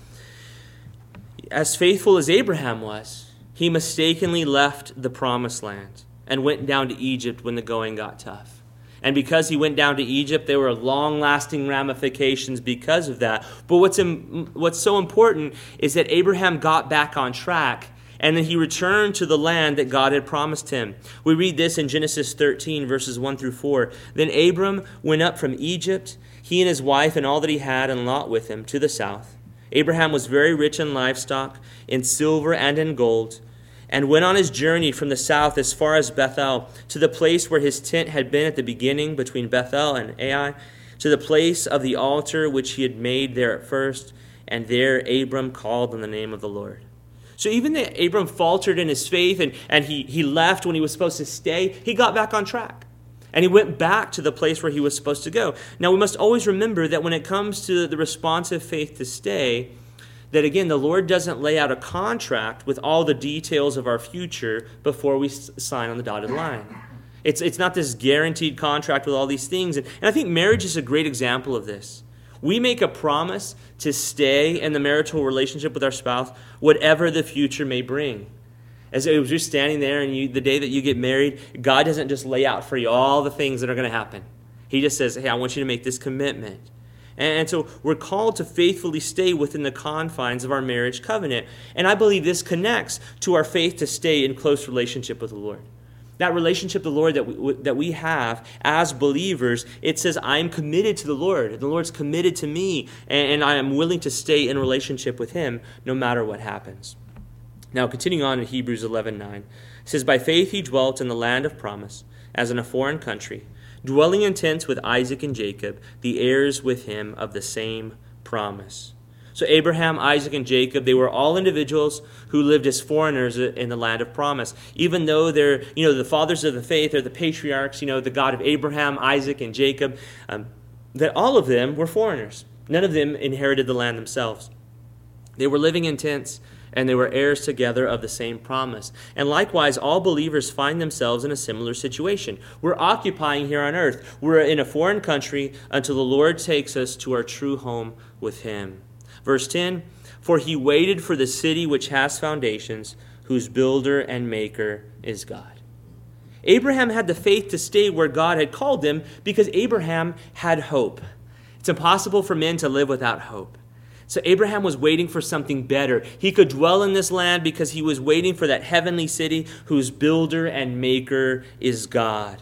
as faithful as Abraham was, he mistakenly left the promised land and went down to Egypt when the going got tough. And because he went down to Egypt, there were long-lasting ramifications because of that. But what's in, what's so important is that Abraham got back on track, and then he returned to the land that God had promised him. We read this in Genesis thirteen, verses one through four. Then Abram went up from Egypt, he and his wife and all that he had, and Lot with him, to the south. Abraham was very rich in livestock, in silver and in gold, and went on his journey from the south as far as Bethel, to the place where his tent had been at the beginning between Bethel and Ai, to the place of the altar which he had made there at first, and there Abram called on the name of the Lord. So even though Abram faltered in his faith and, and he, he left when he was supposed to stay, he got back on track. And he went back to the place where he was supposed to go. Now we must always remember that when it comes to the responsive faith to stay, that again, the Lord doesn't lay out a contract with all the details of our future before we sign on the dotted line. It's, it's not this guaranteed contract with all these things. And, and I think marriage is a great example of this. We make a promise to stay in the marital relationship with our spouse, whatever the future may bring. As you're standing there and you, the day that you get married, God doesn't just lay out for you all the things that are going to happen. He just says, hey, I want you to make this commitment. And, and so we're called to faithfully stay within the confines of our marriage covenant. And I believe this connects to our faith to stay in close relationship with the Lord. That relationship with the Lord that we, that we have as believers, it says, I am committed to the Lord. The Lord's committed to me, and, and I am willing to stay in relationship with him no matter what happens. Now, continuing on in Hebrews eleven nine, it says, by faith he dwelt in the land of promise, as in a foreign country, dwelling in tents with Isaac and Jacob, the heirs with him of the same promise. So Abraham, Isaac, and Jacob, they were all individuals who lived as foreigners in the land of promise. Even though they're, you know, the fathers of the faith, or the patriarchs, you know, the God of Abraham, Isaac, and Jacob, um, that all of them were foreigners. None of them inherited the land themselves. They were living in tents, and they were heirs together of the same promise. And likewise, all believers find themselves in a similar situation. We're occupying here on earth. We're in a foreign country until the Lord takes us to our true home with him. Verse ten, for he waited for the city which has foundations, whose builder and maker is God. Abraham had the faith to stay where God had called him because Abraham had hope. It's impossible for men to live without hope. So Abraham was waiting for something better. He could dwell in this land because he was waiting for that heavenly city whose builder and maker is God.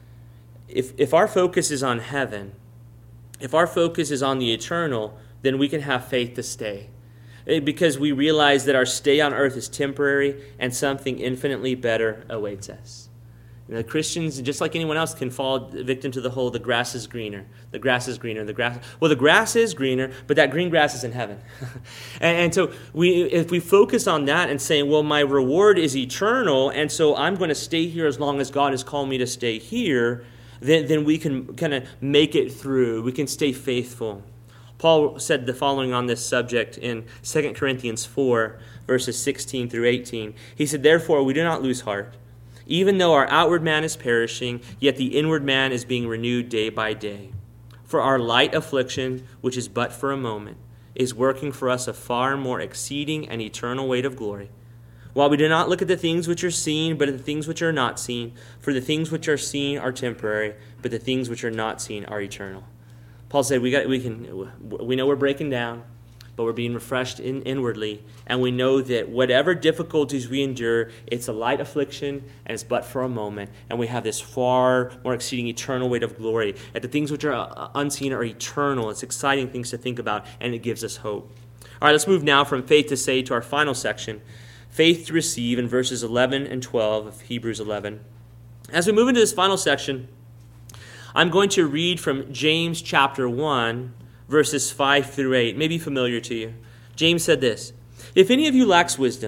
If, if our focus is on heaven, if our focus is on the eternal, then we can have faith to stay. Because we realize that our stay on earth is temporary and something infinitely better awaits us. You know, Christians, just like anyone else, can fall victim to the whole, the grass is greener. The grass is greener. The grass. Well, the grass is greener, but that green grass is in heaven. and, and so we, if we focus on that and say, well, my reward is eternal, and so I'm going to stay here as long as God has called me to stay here, then, then we can kind of make it through. We can stay faithful. Paul said the following on this subject in Second Corinthians four, verses sixteen through eighteen. He said, therefore, we do not lose heart. Even though our outward man is perishing, yet the inward man is being renewed day by day. For our light affliction, which is but for a moment, is working for us a far more exceeding and eternal weight of glory. While we do not look at the things which are seen, but at the things which are not seen. For the things which are seen are temporary, but the things which are not seen are eternal. Paul said, "We got, we can, we know we're breaking down, but we're being refreshed in, inwardly, and we know that whatever difficulties we endure, it's a light affliction, and it's but for a moment, and we have this far more exceeding eternal weight of glory. That the things which are unseen are eternal. It's exciting things to think about, and it gives us hope." All right, let's move now from faith to say to our final section, faith to receive, in verses eleven and twelve of Hebrews eleven. As we move into this final section, I'm going to read from James chapter one, verses five through eight. It may be familiar to you. James said this, "If any of you lacks wisdom,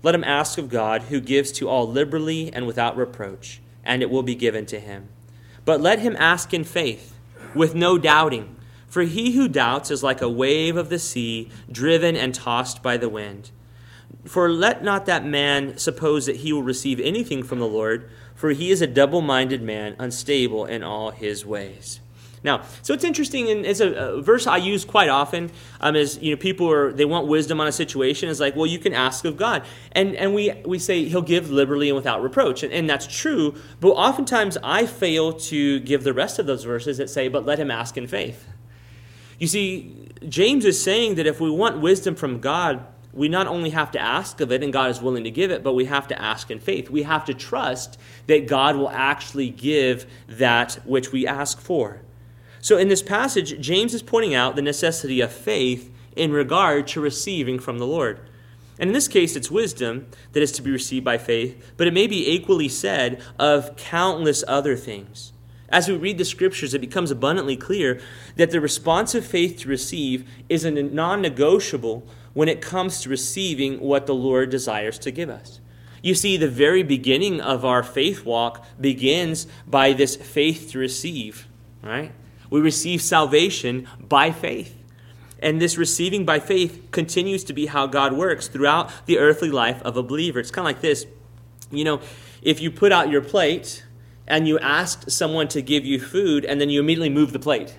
Let him ask of God, who gives to all liberally and without reproach, and it will be given to him. But let him ask in faith, with no doubting. For he who doubts is like a wave of the sea, driven and tossed by the wind. For let not that man suppose that he will receive anything from the Lord, for he is a double-minded man, unstable in all his ways. Now, so it's interesting, and it's a, a verse I use quite often. Um, is you know, people are they want wisdom on a situation. It's like, well, you can ask of God, and and we we say He'll give liberally and without reproach, and, and that's true. But oftentimes I fail to give the rest of those verses that say, but let him ask in faith. You see, James is saying that if we want wisdom from God, we not only have to ask of it, and God is willing to give it, but we have to ask in faith. We have to trust that God will actually give that which we ask for. So in this passage, James is pointing out the necessity of faith in regard to receiving from the Lord. And in this case, it's wisdom that is to be received by faith, but it may be equally said of countless other things. As we read the Scriptures, it becomes abundantly clear that the responsive faith to receive is a non-negotiable when it comes to receiving what the Lord desires to give us. You see, the very beginning of our faith walk begins by this faith to receive, right? We receive salvation by faith. And this receiving by faith continues to be how God works throughout the earthly life of a believer. It's kind of like this. You know, if you put out your plate and you asked someone to give you food and then you immediately move the plate,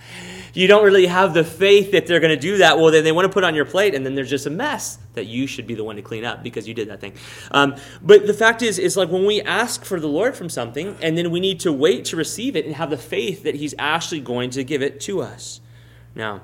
you don't really have the faith that they're going to do that. Well, then they want to put on your plate and then there's just a mess that you should be the one to clean up because you did that thing. Um, but the fact is, is like when we ask for the Lord from something and then we need to wait to receive it and have the faith that He's actually going to give it to us. Now,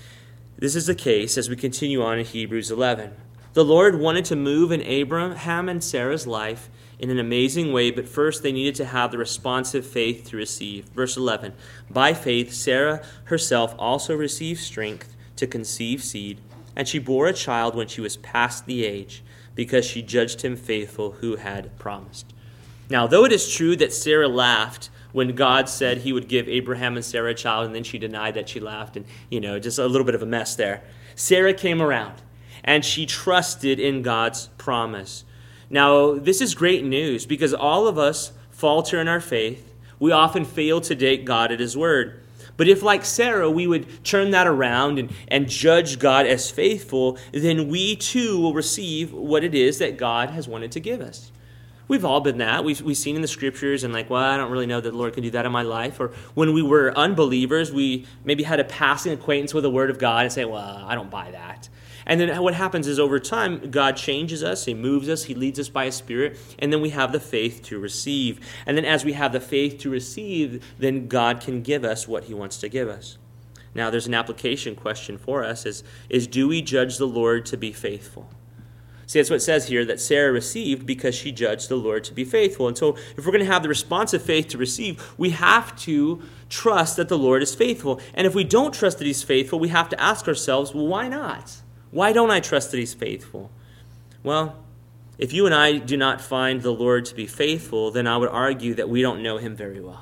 this is the case as we continue on in Hebrews eleven. The Lord wanted to move in Abraham and Sarah's life in an amazing way, but first they needed to have the responsive faith to receive. Verse eleven, by faith Sarah herself also received strength to conceive seed, and she bore a child when she was past the age, because she judged him faithful who had promised. Now, though it is true that Sarah laughed when God said He would give Abraham and Sarah a child, and then she denied that she laughed, and, you know, just a little bit of a mess there, Sarah came around, and she trusted in God's promise. Now, this is great news because all of us falter in our faith. We often fail to take God at His word. But if, like Sarah, we would turn that around and, and judge God as faithful, then we too will receive what it is that God has wanted to give us. We've all been that. We've, we've seen in the Scriptures and like, well, I don't really know that the Lord can do that in my life. Or when we were unbelievers, we maybe had a passing acquaintance with the Word of God and say, well, I don't buy that. And then what happens is over time, God changes us, He moves us, He leads us by His Spirit, and then we have the faith to receive. And then as we have the faith to receive, then God can give us what He wants to give us. Now, there's an application question for us, is, is do we judge the Lord to be faithful? See, that's what it says here, that Sarah received because she judged the Lord to be faithful. And so if we're going to have the responsive faith to receive, we have to trust that the Lord is faithful. And if we don't trust that He's faithful, we have to ask ourselves, well, why not? Why don't I trust that He's faithful? Well, if you and I do not find the Lord to be faithful, then I would argue that we don't know Him very well.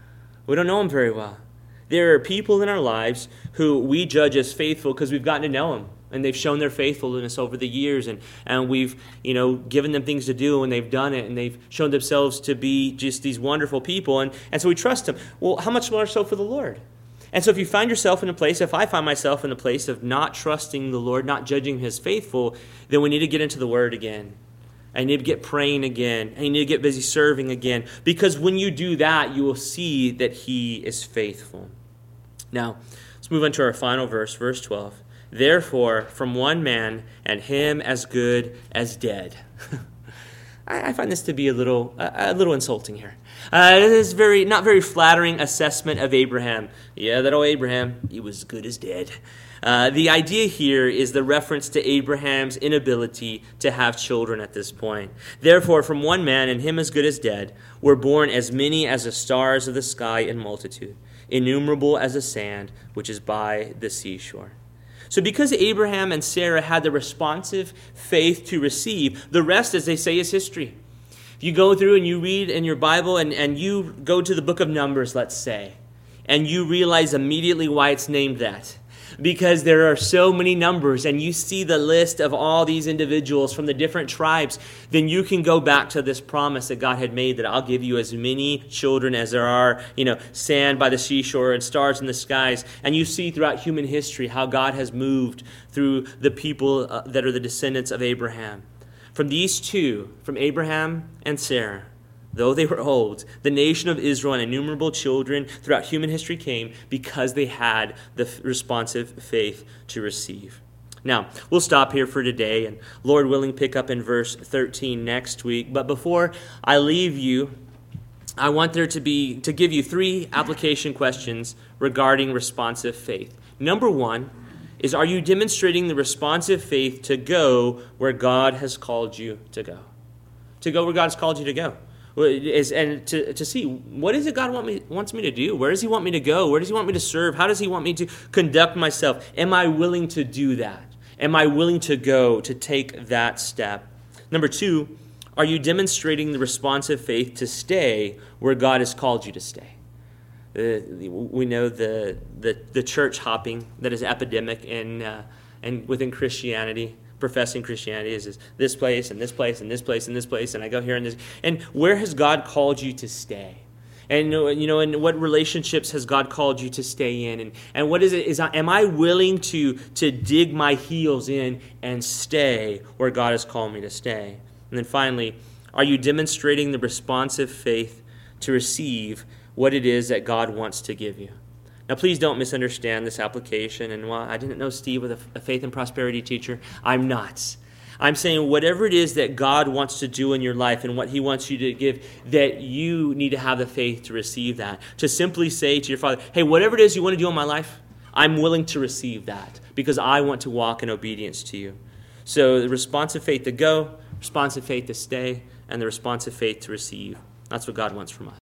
We don't know Him very well. There are people in our lives who we judge as faithful because we've gotten to know Him, and they've shown their faithfulness over the years, and, and we've, you know, given them things to do, and they've done it, and they've shown themselves to be just these wonderful people, and, and so we trust them. Well, how much more so for the Lord? And so if you find yourself in a place, if I find myself in a place of not trusting the Lord, not judging His faithful, then we need to get into the Word again. I need to get praying again. I need to get busy serving again. Because when you do that, you will see that He is faithful. Now, let's move on to our final verse, verse twelve. Therefore, from one man, and him as good as dead. I find this to be a little a little insulting here. Uh, it is very not very flattering assessment of Abraham. Yeah, that old Abraham, he was good as dead. Uh, the idea here is the reference to Abraham's inability to have children at this point. Therefore, from one man, and him as good as dead, were born as many as the stars of the sky in multitude, innumerable as the sand which is by the seashore. So because Abraham and Sarah had the responsive faith to receive, the rest, as they say, is history. If you go through and you read in your Bible and, and you go to the book of Numbers, let's say, and you realize immediately why it's named that. because there are so many numbers and you see the list of all these individuals from the different tribes, then you can go back to this promise that God had made that I'll give you as many children as there are, you know, sand by the seashore and stars in the skies. And you see throughout human history how God has moved through the people uh, that are the descendants of Abraham. From these two, from Abraham and Sarah, though they were old, the nation of Israel and innumerable children throughout human history came because they had the responsive faith to receive. Now, we'll stop here for today, and Lord willing, pick up in verse thirteen next week. But before I leave you, I want there to be to give you three application questions regarding responsive faith. Number one is, are you demonstrating the responsive faith to go where God has called you to go? To go where God has called you to go. Is, and to, to see, what is it God want me, wants me to do? Where does he want me to go? Where does he want me to serve? How does he want me to conduct myself? Am I willing to do that? Am I willing to go, to take that step? Number two, are you demonstrating the responsive faith to stay where God has called you to stay? Uh, we know the, the the church hopping that is epidemic in uh, and within Christianity. Professing Christianity is, is this place and this place and this place and this place, and I go here and this. And where has God called you to stay? And you know, and what relationships has God called you to stay in? And and what is it? Is am I willing to to dig my heels in and stay where God has called me to stay? And then finally, are you demonstrating the responsive faith to receive what it is that God wants to give you? Now, please don't misunderstand this application. And well, I didn't know Steve was a faith and prosperity teacher. I'm not. I'm saying whatever it is that God wants to do in your life and what he wants you to give, that you need to have the faith to receive that. To simply say to your Father, hey, whatever it is you want to do in my life, I'm willing to receive that because I want to walk in obedience to you. So the responsive faith to go, responsive faith to stay, and the responsive faith to receive. That's what God wants from us.